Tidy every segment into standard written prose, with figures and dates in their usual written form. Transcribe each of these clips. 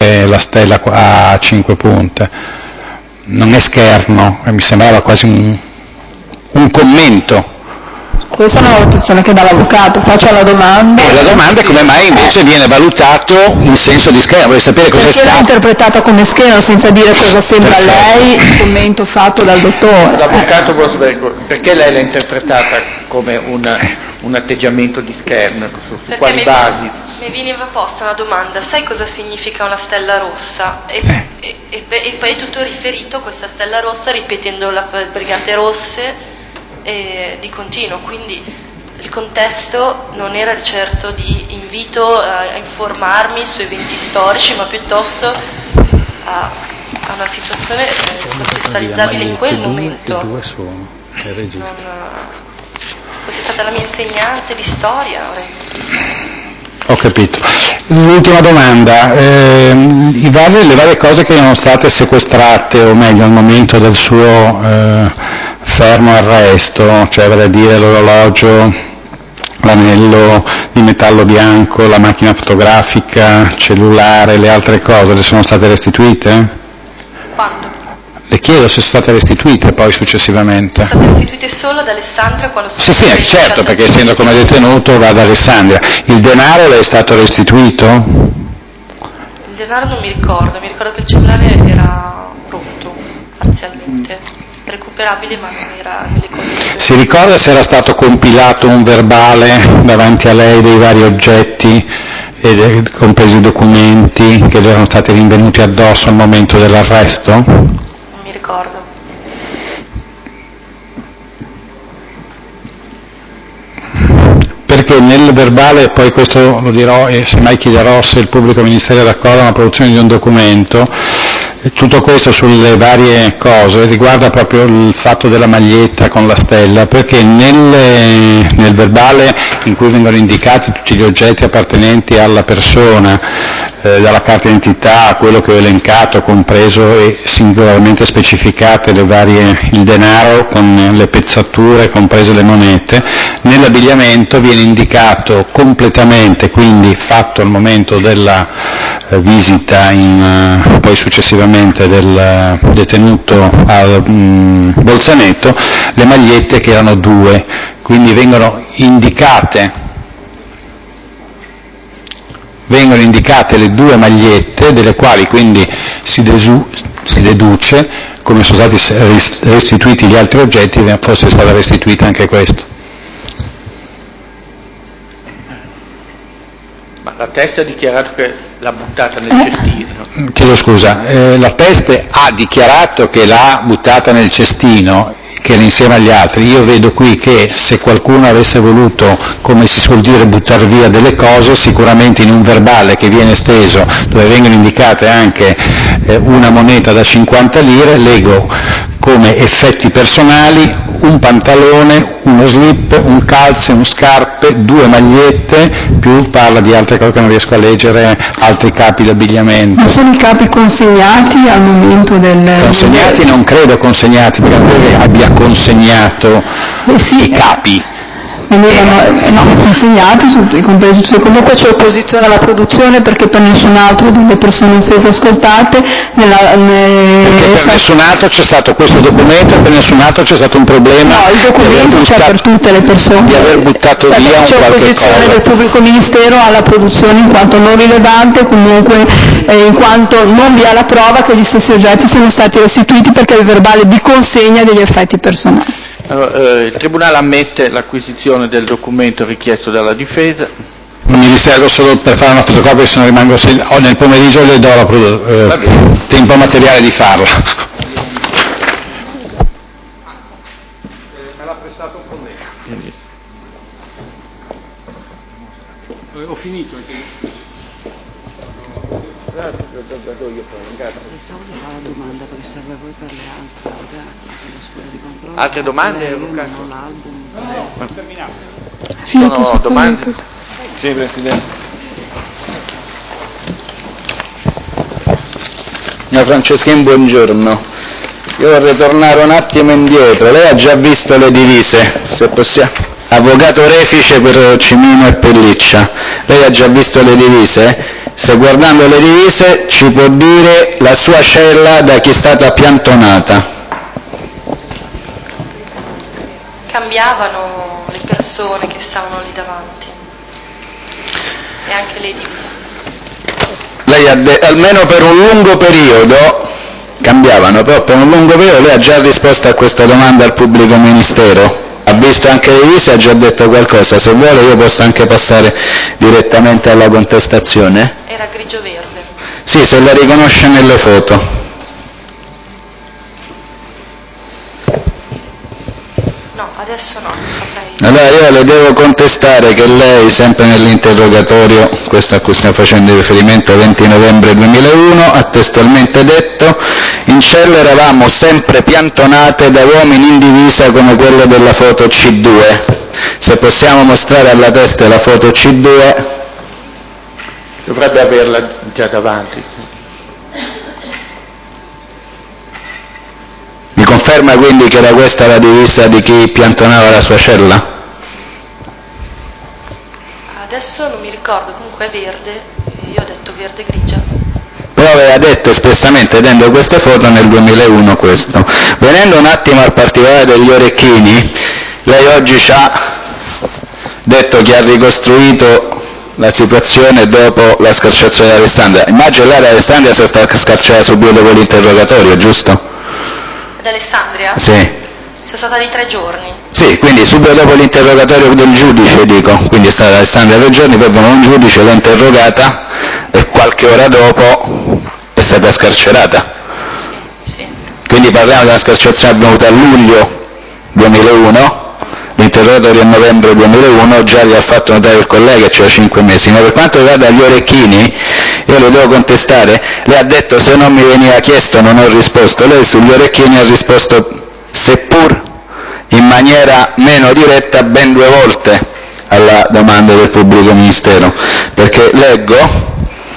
la stella a 5 punte. Non è scherno, mi sembrava quasi un commento. Questa è una valutazione che dà l'avvocato, faccio la domanda. E la domanda è come mai invece viene valutato in senso di scherno, vuoi sapere cosa è stato? Perché l'ha interpretata come scherno senza dire cosa sembra a lei il commento fatto dal dottore. L'avvocato vuole sapere perché lei l'ha interpretata come un atteggiamento di scherno, su quali basi? Mi veniva posta una domanda, sai cosa significa una stella rossa? E poi è tutto riferito a questa stella rossa ripetendo le brigate rosse di continuo, quindi il contesto non era certo di invito a informarmi su eventi storici, ma piuttosto a una situazione contestualizzabile in quel momento. Fosse stata la mia insegnante di storia. Ho capito. L'ultima domanda, le varie cose che erano state sequestrate, o meglio al momento del suo fermo arresto, cioè vale a dire l'orologio, l'anello di metallo bianco, la macchina fotografica, cellulare, le altre cose, le sono state restituite? Quando? Le chiedo se sono state restituite poi successivamente. Sono state restituite solo ad Alessandria quando sono Sì, certo, perché essendo come detenuto va ad Alessandria. Il denaro le è stato restituito? Il denaro non mi ricordo che il cellulare era rotto parzialmente, recuperabile ma non era nelle condizioni. Si ricorda se era stato compilato un verbale davanti a lei dei vari oggetti, compresi i documenti che le erano stati rinvenuti addosso al momento dell'arresto? Non mi ricordo. Perché nel verbale, poi questo lo dirò e semmai chiederò se il pubblico ministero è d'accordo alla produzione di un documento, tutto questo sulle varie cose riguarda proprio il fatto della maglietta con la stella, perché nel verbale in cui vengono indicati tutti gli oggetti appartenenti alla persona, dalla carta d'identità a quello che ho elencato, compreso e singolarmente specificate il denaro con le pezzature, comprese le monete, nell'abbigliamento viene indicato completamente, quindi fatto al momento della visita poi successivamente del detenuto al Bolzaneto, le magliette che erano 2, quindi vengono indicate le 2 magliette, delle quali quindi si deduce, come sono stati restituiti gli altri oggetti, fosse stata restituita anche questo. Ma la testa ha dichiarato che l'ha buttata nel cestino. Chiedo scusa, la teste ha dichiarato che l'ha buttata nel cestino, che era insieme agli altri. Io vedo qui che se qualcuno avesse voluto, come si suol dire, buttare via delle cose, sicuramente in un verbale che viene esteso, dove vengono indicate anche una moneta da 50 lire, leggo come effetti personali un pantalone, uno slip, un calze, scarpe, 2 magliette, più parla di altre cose che non riesco a leggere, altri capi d'abbigliamento. Ma sono i capi consegnati al momento del... Consegnati non credo consegnati, perché non credo che abbia consegnato i capi. Venivano consegnati, compresi tutti. Comunque c'è opposizione alla produzione perché per nessun altro delle persone offese ascoltate perché per nessun altro c'è stato questo documento e per nessun altro c'è stato un problema. No, il documento c'è per tutte le persone. Di aver buttato via un qualche cosa. C'è opposizione del pubblico ministero alla produzione in quanto non rilevante, comunque in quanto non vi è la prova che gli stessi oggetti siano stati restituiti perché il verbale di consegna degli effetti personali. Allora, il Tribunale ammette l'acquisizione del documento richiesto dalla difesa. Mi riservo solo per fare una fotocopia, se non rimango nel pomeriggio le do tempo materiale di farla. Me l'ha prestato un collega. Ho finito. Pensavo di fare una domanda perché serve a voi per le altre ragazze per la scuola di controllo. Altre domande, Lucas? Non l'album. Terminato. Sì, sono domande? Sì, Presidente. Signor Franceschini, buongiorno. Io vorrei tornare un attimo indietro. Lei ha già visto le divise, se possiamo. Avvocato Refice per Cimino e Pelliccia. Lei ha già visto le divise? se guardando le divise ci può dire la sua cella da chi è stata piantonata. Cambiavano le persone che stavano lì davanti e anche le divise. Lei almeno per un lungo periodo, cambiavano, però per un lungo periodo lei ha già risposto a questa domanda al pubblico ministero, ha visto anche le divise, ha già detto qualcosa, se vuole io posso anche passare direttamente alla contestazione. Era grigio-verde. Sì, se la riconosce nelle foto. No, adesso no, non saprei. Allora io le devo contestare che lei, sempre nell'interrogatorio, questo a cui stiamo facendo riferimento, 20 novembre 2001, ha testualmente detto: in cella eravamo sempre piantonate da uomini in divisa come quello della foto C2. Se possiamo mostrare alla testa la foto C2. Dovrebbe averla già davanti. Mi conferma quindi che era questa la divisa di chi piantonava la sua cella? Adesso non mi ricordo, comunque è verde, e io ho detto verde-grigia. Però aveva detto espressamente, vedendo queste foto, nel 2001 questo. Venendo un attimo al particolare degli orecchini, lei oggi ci ha detto che ha ricostruito la situazione dopo la scarcerazione di Alessandria. Immagino lei ad Alessandria sia stata scarcerata subito dopo l'interrogatorio, giusto? Ad Alessandria? Sì. Sono stata lì 3 giorni. Sì, quindi subito dopo l'interrogatorio del giudice, dico, quindi è stata ad Alessandria 3 giorni, poi un giudice l'ha interrogata e qualche ora dopo è stata scarcerata. Sì. Quindi parliamo di una scarcerazione avvenuta a luglio 2001, l'interrogatorio a novembre 2001, già gli ha fatto notare il collega, cioè 5 mesi. Ma per quanto riguarda gli orecchini, io lo devo contestare, lei ha detto se non mi veniva chiesto non ho risposto, lei sugli orecchini ha risposto seppur in maniera meno diretta ben 2 volte alla domanda del pubblico ministero, perché leggo: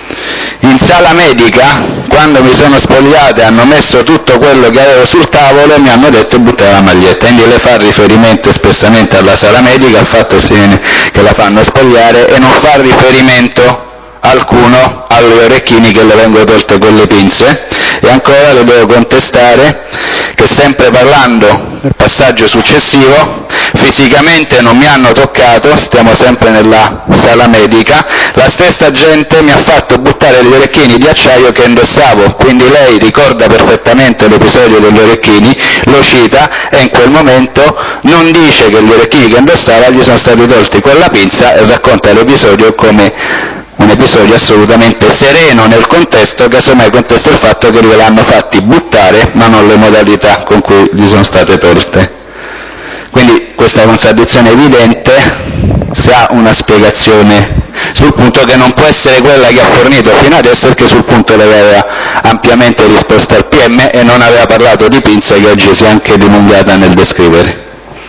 in sala medica, quando mi sono spogliato e hanno messo tutto quello che avevo sul tavolo, mi hanno detto buttare la maglietta. Quindi le fa riferimento espressamente alla sala medica, al fatto che la fanno spogliare, e non fa riferimento alcuno agli orecchini che le vengono tolte con le pinze. E ancora le devo contestare che, sempre parlando del passaggio successivo, fisicamente non mi hanno toccato, stiamo sempre nella sala medica, la stessa gente mi ha fatto buttare gli orecchini di acciaio che indossavo, quindi lei ricorda perfettamente l'episodio degli orecchini, lo cita e in quel momento non dice che gli orecchini che indossava gli sono stati tolti con la pinza e racconta l'episodio come un episodio assolutamente sereno nel contesto, casomai contesta il fatto che gliel'hanno fatti buttare ma non le modalità con cui gli sono state tolte. Quindi questa contraddizione evidente, se ha una spiegazione sul punto, che non può essere quella che ha fornito fino adesso, perché sul punto le aveva ampiamente risposto al PM e non aveva parlato di pinze, che oggi si è anche dilungata nel descrivere.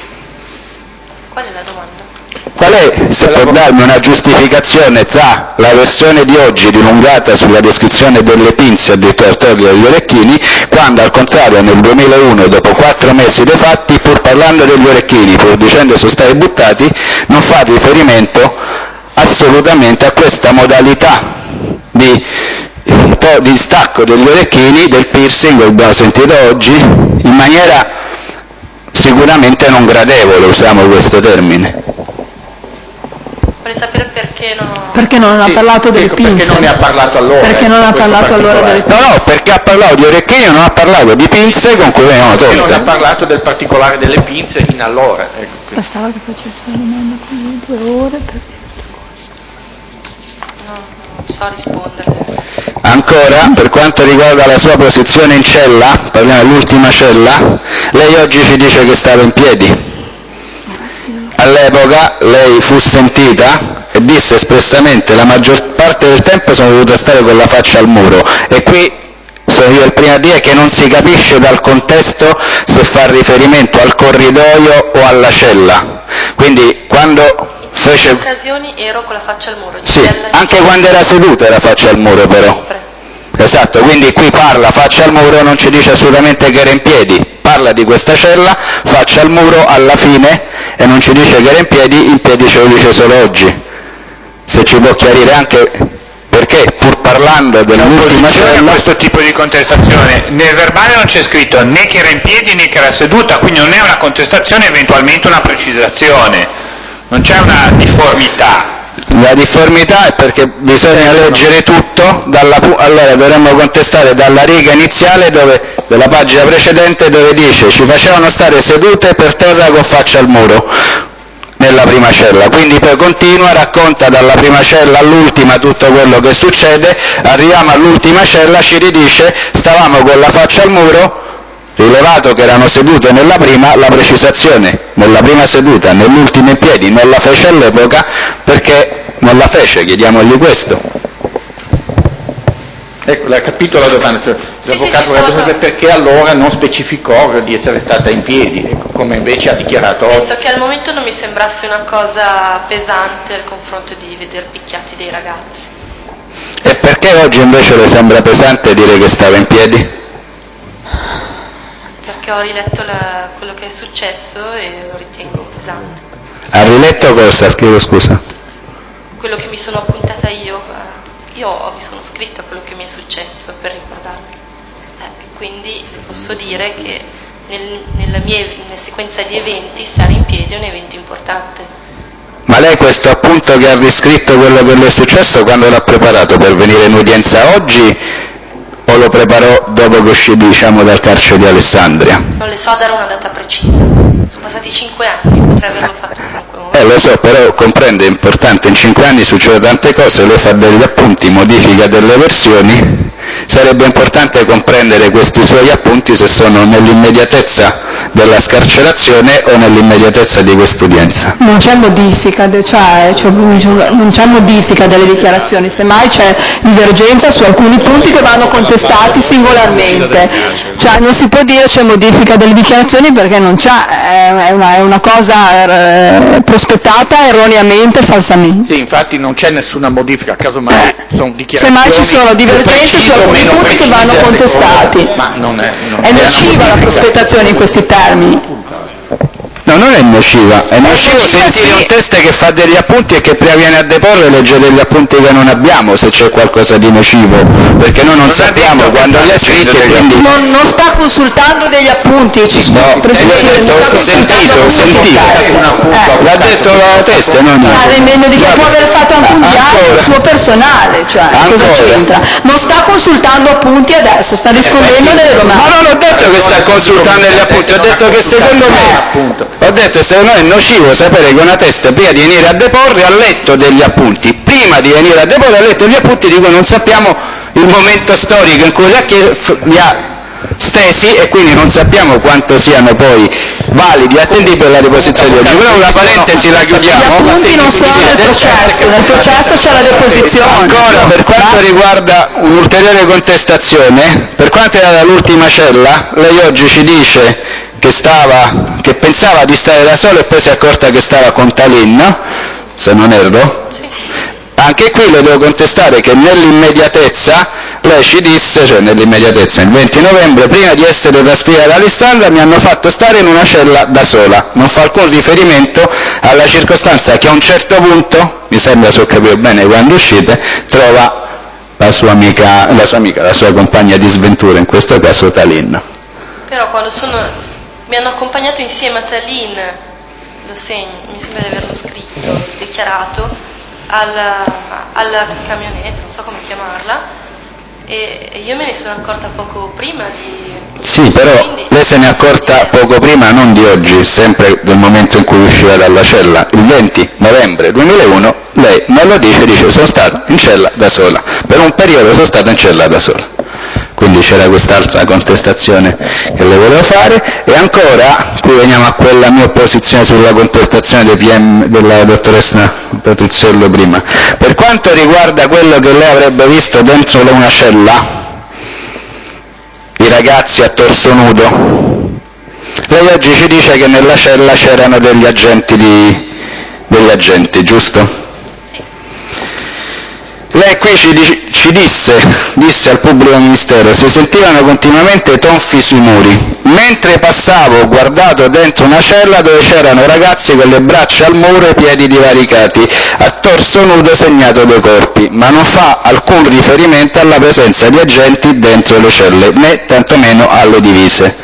Qual è la domanda? Qual è, se può darmi una giustificazione tra la versione di oggi dilungata sulla descrizione delle pinze, addirittura togliere gli orecchini, quando al contrario nel 2001, dopo 4 mesi dei fatti, pur parlando degli orecchini, pur dicendo sono stati buttati, non fa riferimento assolutamente a questa modalità di stacco degli orecchini, del piercing, lo abbiamo sentito oggi, in maniera sicuramente non gradevole, usiamo questo termine. Vorrei sapere perché non ho... Perché non ha parlato delle pinze. Perché non ne ha parlato allora. Perché non ha parlato allora delle pinze. No, perché ha parlato di orecchini, non ha parlato di pinze con cui venivano Perché non ha tolte. parlato del particolare delle pinze in allora. Ecco. Bastava che facesse la domanda con 2 ore per... Non so rispondere. Ancora, per quanto riguarda la sua posizione in cella, parliamo dell'ultima cella, lei oggi ci dice che stava in piedi. All'epoca lei fu sentita e disse espressamente: la maggior parte del tempo sono dovuta stare con la faccia al muro, e qui sono io il primo a dire che non si capisce dal contesto se fa riferimento al corridoio o alla cella. Quindi quando fece... In occasioni ero con la faccia al muro. Sì, anche quando era seduta era faccia al muro però. Esatto, quindi qui parla faccia al muro, non ci dice assolutamente che era in piedi, parla di questa cella, faccia al muro alla fine, e non ci dice che era in piedi ce lo dice solo oggi. Se ci può chiarire anche perché pur parlando dell'ultima cella... questo tipo di contestazione, nel verbale non c'è scritto né che era in piedi né che era seduta, quindi non è una contestazione, eventualmente una precisazione, non c'è una difformità. La difformità è perché bisogna leggere tutto, allora dovremmo contestare dalla riga iniziale della pagina precedente dove dice ci facevano stare sedute per terra con faccia al muro nella prima cella, quindi poi continua, racconta dalla prima cella all'ultima tutto quello che succede, arriviamo all'ultima cella, ci ridice stavamo con la faccia al muro, rilevato che erano sedute nella prima, la precisazione nella prima seduta, nell'ultima in piedi non la fece all'epoca perché non la fece, chiediamogli questo. Ecco, l'ha capito la domanda, l'avvocato vorrebbe sapere perché allora non specificò di essere stata in piedi, ecco, come invece ha dichiarato oggi. Penso che al momento non mi sembrasse una cosa pesante al confronto di veder picchiati dei ragazzi. E perché oggi invece le sembra pesante dire che stava in piedi? Perché ho riletto quello che è successo e lo ritengo pesante. Ha riletto cosa? Scrivo scusa. Quello che mi sono appuntata io mi sono scritta quello che mi è successo per ricordarmi. Quindi posso dire che nella sequenza di eventi stare in piedi è un evento importante. Ma lei questo appunto che ha riscritto quello che le è successo quando l'ha preparato? Per venire in udienza oggi o lo preparò dopo che uscì dal carcere di Alessandria? Non le so dare una data precisa, sono passati 5 anni, potrei averlo fatto in qualunque momento. Lo so, però comprende, è importante, in 5 anni succedono tante cose, lei fa degli appunti, modifica delle versioni, sarebbe importante comprendere questi suoi appunti se sono nell'immediatezza della scarcerazione o nell'immediatezza di quest'udienza. Non c'è modifica, non c'è modifica delle dichiarazioni, semmai c'è divergenza su alcuni punti che vanno contestati singolarmente. Cioè non si può dire c'è modifica delle dichiarazioni perché non c'è, è una cosa prospettata erroneamente, falsamente. Sì, infatti non c'è nessuna modifica, casomai sono dichiarazioni. Semmai ci sono divergenze su alcuni punti che vanno contestati. Ma non è nociva la prospettazione in questi termini. No, non è nociva, è nocivo sentire un teste che fa degli appunti e che prima viene a deporre legge degli appunti che non abbiamo, se c'è qualcosa di nocivo, perché noi non sappiamo quando li ha scritti e quindi... Non sta consultando degli appunti, l'ha detto la testa, non sta rendendo di che può aver fatto anche un diario suo personale, cioè cosa c'entra? Non sta consultando appunti adesso, sta rispondendo delle domande. Ma non ho detto che sta consultando gli appunti, ho detto che secondo me è nocivo sapere che una testa prima di venire a deporre ha letto degli appunti, prima di venire a deporre ha letto gli appunti di cui non sappiamo il momento storico in cui li ha stesi e quindi non sappiamo quanto siano poi validi e attendibili alla deposizione di oggi. Però una parentesi la chiudiamo. Gli appunti non sono nel processo c'è la deposizione. Ancora per quanto riguarda un'ulteriore contestazione, per quanto riguarda l'ultima cella, lei oggi ci dice che pensava di stare da solo e poi si è accorta che stava con Talin, se non erro? Sì. Anche qui le devo contestare che nell'immediatezza lei ci disse, cioè nell'immediatezza, il 20 novembre, prima di essere trasferita da Alessandria mi hanno fatto stare in una cella da sola. Non fa alcun riferimento alla circostanza che a un certo punto, mi sembra se ho capito bene quando uscite, trova la sua compagna di sventura, in questo caso Talin. Però quando mi hanno accompagnato insieme a Talin, lo segno, mi sembra di averlo scritto, dichiarato, alla camionetta, non so come chiamarla, e io me ne sono accorta poco prima di... Sì, però lei se ne è accorta poco prima, non di oggi, sempre del momento in cui usciva dalla cella, il 20 novembre 2001, lei non lo dice sono stata in cella da sola, per un periodo sono stata in cella da sola. Quindi c'era quest'altra contestazione che le volevo fare, e ancora, qui veniamo a quella mia opposizione sulla contestazione dei PM della dottoressa Patriciello prima. Per quanto riguarda quello che lei avrebbe visto dentro una cella, i ragazzi a torso nudo, lei oggi ci dice che nella cella c'erano degli agenti, giusto? Lei qui ci disse al pubblico ministero, si sentivano continuamente tonfi sui muri. Mentre passavo ho guardato dentro una cella dove c'erano ragazzi con le braccia al muro e i piedi divaricati, a torso nudo segnato dai corpi, ma non fa alcun riferimento alla presenza di agenti dentro le celle, né tantomeno alle divise.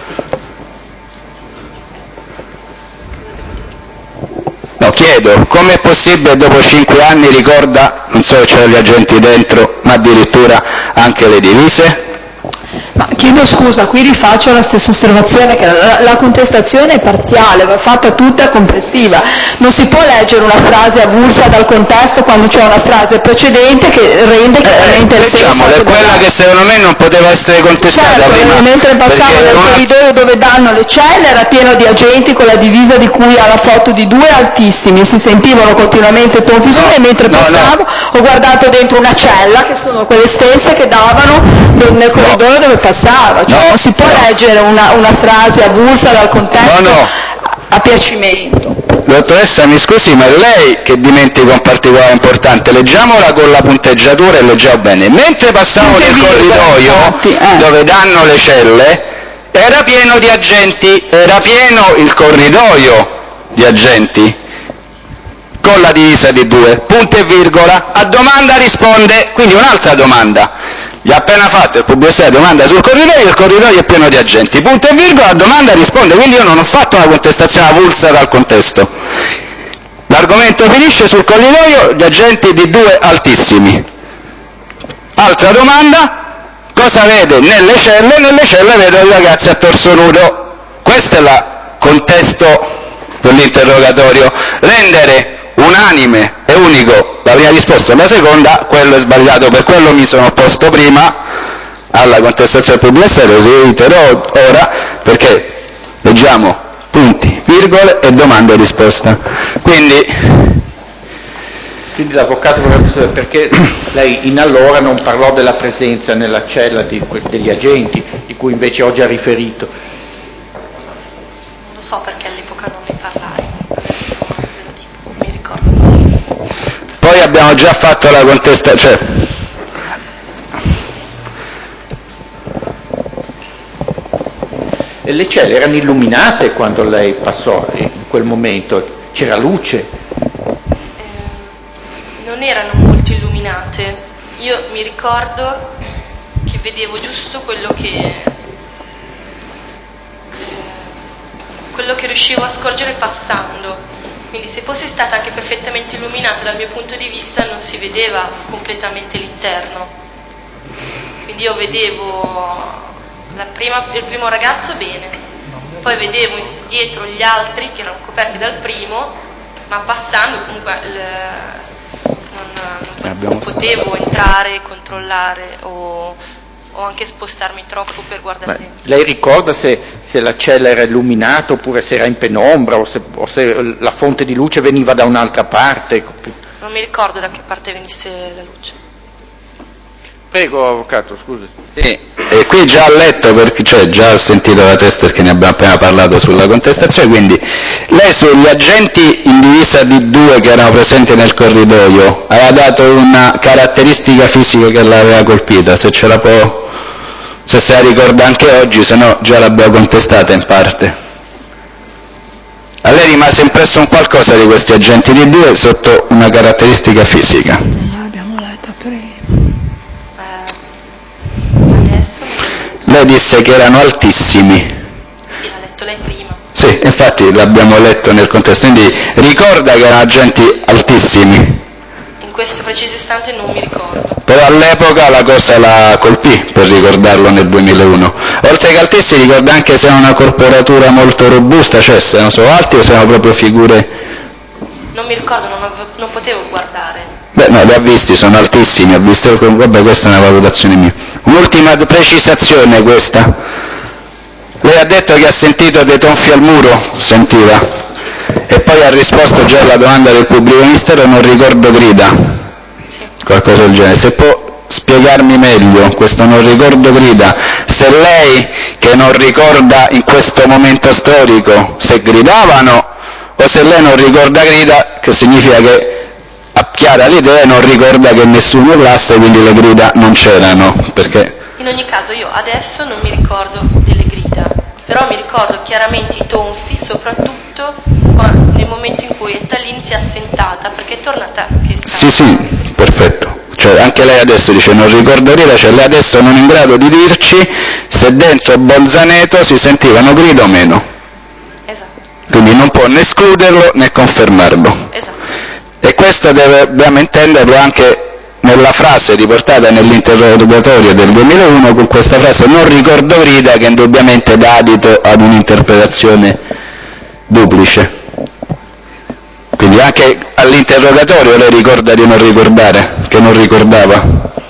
No, chiedo, com'è possibile dopo 5 anni ricorda non solo c'erano gli agenti dentro, ma addirittura anche le divise? Ma chiedo scusa, qui rifaccio la stessa osservazione, che la contestazione è parziale, va fatta tutta complessiva. Non si può leggere una frase avulsa dal contesto quando c'è una frase precedente che rende chiaramente il senso. È quella che secondo me non poteva essere contestata prima. Mentre passavo nel corridoio dove danno le celle era pieno di agenti con la divisa di cui ha la foto di 2 altissimi, si sentivano continuamente tonfi su e mentre passavo ho guardato dentro una cella, che sono quelle stesse che davano nel corridoio dove passava, cioè non si può leggere una frase avulsa dal contesto a piacimento. Dottoressa, mi scusi, ma è lei che dimentica un particolare importante. Leggiamola con la punteggiatura e leggiamo bene. Mentre passavo nel corridoio dove danno le celle, era pieno di agenti, era pieno il corridoio di agenti con la divisa di 2, punto e virgola. A domanda risponde, quindi un'altra domanda. Gli ha appena fatto il pubblico domanda sul corridoio, il corridoio è pieno di agenti, punto e virgola, a domanda risponde, quindi io non ho fatto una contestazione avulsa dal contesto. L'argomento finisce sul corridoio, gli agenti di 2 altissimi. Altra domanda, cosa vede nelle celle vedo i ragazzi a torso nudo. Questo è il contesto dell'interrogatorio. Rendere unanime e unico la prima risposta e la seconda, quello è sbagliato, per quello mi sono opposto prima alla contestazione del pubblico ministero, reiterò ora perché leggiamo punti, virgole e domanda e risposta. Quindi l'avvocato vorrebbe sapere perché lei in allora non parlò della presenza nella cella degli agenti, di cui invece oggi ha riferito. Non lo so perché all'epoca non ne parlai, non mi ricordo. Poi abbiamo già fatto la contestazione, E le celle erano illuminate quando lei passò in quel momento? C'era luce? Non erano molto illuminate. Io mi ricordo che vedevo giusto quello che riuscivo a scorgere passando. Quindi se fosse stata anche perfettamente illuminata dal mio punto di vista non si vedeva completamente l'interno. Quindi io vedevo il primo ragazzo bene, poi vedevo dietro gli altri che erano coperti dal primo, ma passando comunque non potevo entrare, controllare o anche spostarmi troppo per guardare dentro. Lei ricorda se la cella era illuminata oppure se era in penombra o se la fonte di luce veniva da un'altra parte? Non mi ricordo da che parte venisse la luce. Prego, avvocato, scusi. Sì, e qui già ha letto, cioè già ha sentito la testa perché ne abbiamo appena parlato sulla contestazione, quindi lei sugli agenti in divisa di 2 che erano presenti nel corridoio aveva dato una caratteristica fisica che l'aveva colpita, se se la ricorda anche oggi, se no già l'abbiamo contestata in parte. A lei rimase impresso un qualcosa di questi agenti di 2 sotto una caratteristica fisica? L'abbiamo letta prima. Lei disse che erano altissimi. Sì, l'ha letto lei prima. Sì, infatti l'abbiamo letto nel contesto, quindi ricorda che erano agenti altissimi. In questo preciso istante non mi ricordo. Però all'epoca la cosa la colpì, per ricordarlo nel 2001. Oltre che altissimi ricorda anche se hanno una corporatura molto robusta, cioè se non sono alti o se sono proprio figure... Non mi ricordo, non potevo guardare. Beh, no, li ha visti, sono altissimi, ha visto, vabbè, questa è una valutazione mia. Un'ultima precisazione questa. Lei ha detto che ha sentito dei tonfi al muro, sentiva, e poi ha risposto già alla domanda del pubblico ministero, non ricordo grida, qualcosa del genere. Se può spiegarmi meglio questo non ricordo grida, se lei che non ricorda in questo momento storico se gridavano o se lei non ricorda grida, che significa che chiara l'idea, non ricorda che nessuno urlasse, quindi le grida non c'erano, perché... In ogni caso io adesso non mi ricordo delle grida, però mi ricordo chiaramente i tonfi, soprattutto nel momento in cui Ettalini si è assentata, perché è tornata... Sì, perfetto. Cioè anche lei adesso dice non ricordo grida, cioè lei adesso non è in grado di dirci se dentro Bolzaneto si sentivano grida o meno. Esatto. Quindi non può né escluderlo né confermarlo. Esatto. E questo dobbiamo intenderlo anche nella frase riportata nell'interrogatorio del 2001, con questa frase non ricordo grida, che indubbiamente dà adito ad un'interpretazione duplice. Quindi anche all'interrogatorio lei ricorda di non ricordare, che non ricordava.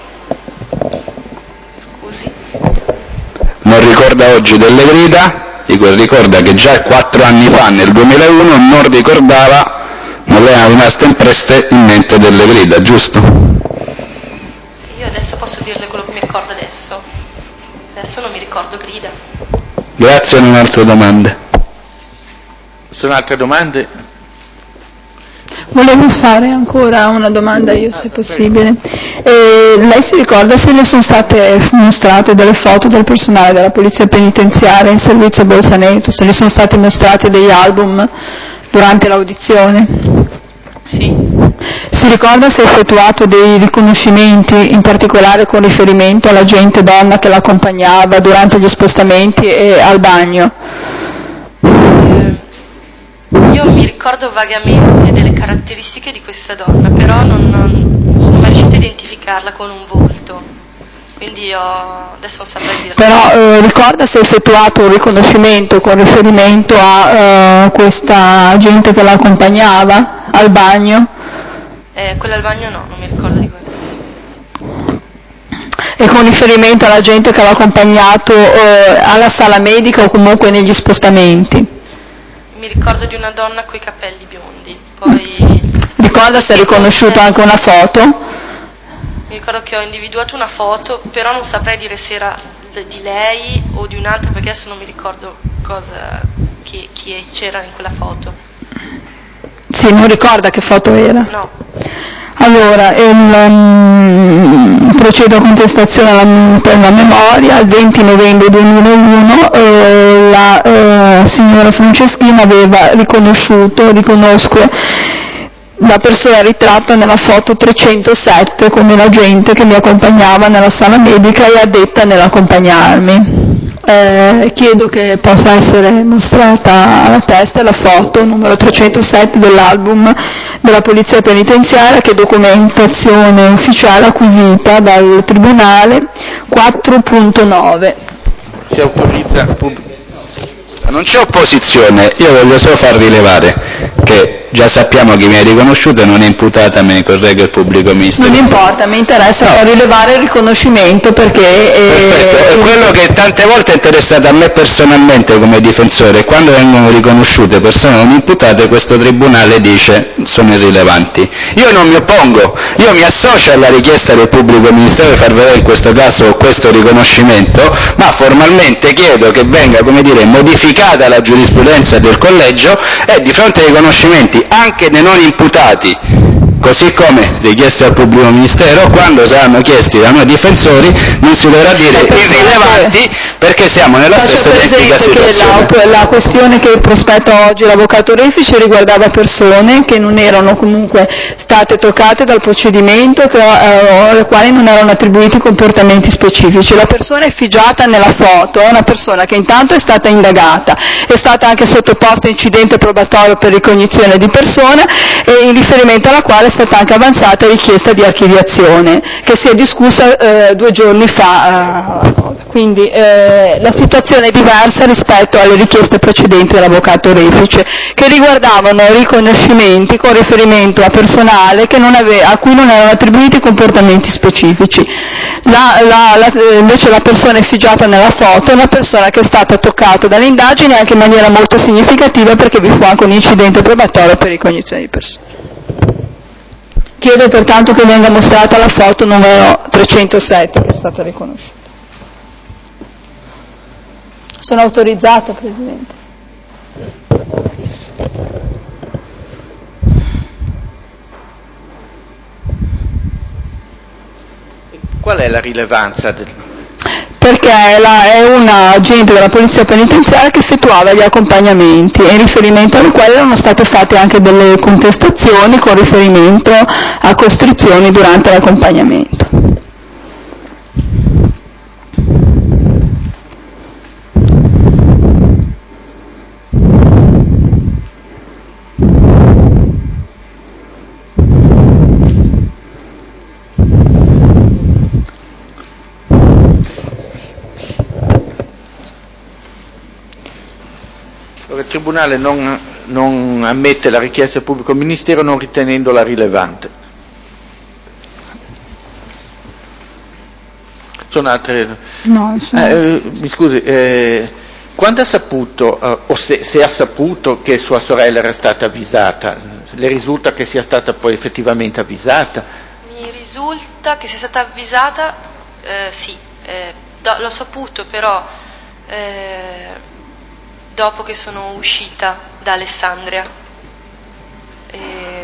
Scusi? Non ricorda oggi delle grida, ricorda che già 4 anni fa, nel 2001, non ricordava, non le erano rimaste impresse in mente delle grida, giusto? Io adesso posso dirle quello che mi ricordo adesso. Adesso non mi ricordo grida. Grazie, non altre domande. Sono altre domande? Volevo fare ancora una domanda io, se possibile. Lei si ricorda se le sono state mostrate delle foto del personale della polizia penitenziaria in servizio a Bolzaneto, se le sono stati mostrati degli album durante l'audizione? Sì. Si ricorda se ha effettuato dei riconoscimenti, in particolare con riferimento alla gente donna che l'accompagnava durante gli spostamenti e al bagno? Io mi ricordo vagamente delle caratteristiche di questa donna, però non sono mai riuscita a identificarla con un volto, quindi adesso non saprei dirlo. Però ricorda se ha effettuato un riconoscimento con riferimento a questa gente che la accompagnava al bagno? Quella al bagno no, non mi ricordo di quella. E con riferimento alla gente che l'ha accompagnato alla sala medica o comunque negli spostamenti? Mi ricordo di una donna coi capelli biondi, poi... Ricorda se ha riconosciuto anche una foto? Mi ricordo che ho individuato una foto, però non saprei dire se era di lei o di un'altra, perché adesso non mi ricordo chi c'era in quella foto. Sì, non ricorda che foto era? No. Allora, procedo a contestazione per la memoria. Il 20 novembre 2001 la signora Franceschina aveva riconosco la persona ritratta nella foto 307 come l'agente che mi accompagnava nella sala medica e addetta nell'accompagnarmi. Chiedo che possa essere mostrata alla testa la foto numero 307 dell'album della Polizia Penitenziaria, che documentazione ufficiale acquisita dal Tribunale 4.9. Si autorizza Non c'è opposizione, io voglio solo far rilevare che già sappiamo chi mi ha riconosciuto e non è imputata, me ne corregga il pubblico ministero. Non importa, mi interessa far rilevare il riconoscimento perché... Perfetto, è quello che tante volte è interessato a me personalmente come difensore. Quando vengono riconosciute persone non imputate, questo tribunale dice sono irrilevanti. Io non mi oppongo, io mi associo alla richiesta del pubblico ministero di far vedere in questo caso questo riconoscimento, ma formalmente chiedo che venga, come dire, modificata la giurisprudenza del collegio e di fronte ai riconoscimenti anche dei non imputati, così come richiesti al pubblico ministero, quando saranno chiesti da noi difensori non si dovrà dire irrilevanti, perché siamo nella stessa identica situazione. Che la questione che prospetta oggi l'avvocato Refice riguardava persone che non erano comunque state toccate dal procedimento, alle quali non erano attribuiti comportamenti specifici. La persona effigiata nella foto è una persona che intanto è stata indagata, è stata anche sottoposta a incidente probatorio per ricognizione di persona e in riferimento alla quale è stata anche avanzata richiesta di archiviazione che si è discussa 2 giorni fa. Quindi la situazione è diversa rispetto alle richieste precedenti dell'avvocato Refice, che riguardavano riconoscimenti con riferimento a personale a cui non erano attribuiti comportamenti specifici. Invece la persona effigiata nella foto è una persona che è stata toccata dalle indagini anche in maniera molto significativa, perché vi fu anche un incidente probatorio per ricognizione di persone. Chiedo pertanto che venga mostrata la foto numero 307 che è stata riconosciuta. Sono autorizzata, Presidente. Qual è la rilevanza del... Perché è un agente della polizia penitenziaria che effettuava gli accompagnamenti e in riferimento al quale erano state fatte anche delle contestazioni con riferimento a costrizioni durante l'accompagnamento. Il Tribunale non ammette la richiesta del pubblico ministero non ritenendola rilevante. Sono altre... No, mi scusi, quando ha saputo, o se ha saputo che sua sorella era stata avvisata, le risulta che sia stata poi effettivamente avvisata? Mi risulta che sia stata avvisata, sì, l'ho saputo però dopo che sono uscita da Alessandria e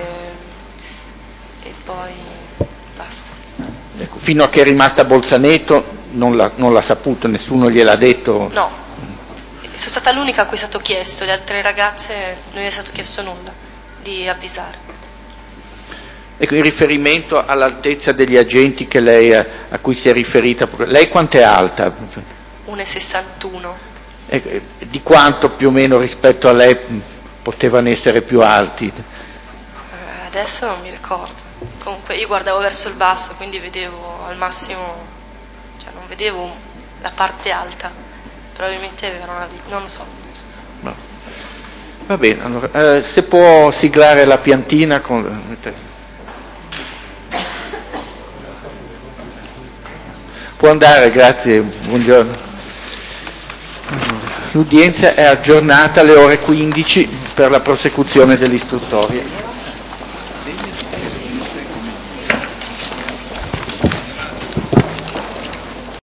poi basta. Ecco, fino a che è rimasta a Bolzaneto non l'ha saputo, nessuno gliel'ha detto? No, sono stata l'unica a cui è stato chiesto, le altre ragazze non gli è stato chiesto nulla di avvisare. Ecco, in riferimento all'altezza degli agenti che lei, a cui si è riferita, lei quanto è alta? 1,61. Di quanto più o meno rispetto a lei potevano essere più alti? Adesso non mi ricordo. Comunque io guardavo verso il basso, quindi vedevo al massimo, cioè non vedevo la parte alta. Probabilmente avevano una vita, non lo so. No. Va bene, allora, se può siglare la piantina con... Può andare, grazie, buongiorno. L'udienza è aggiornata alle ore 15 per la prosecuzione dell'istruttoria.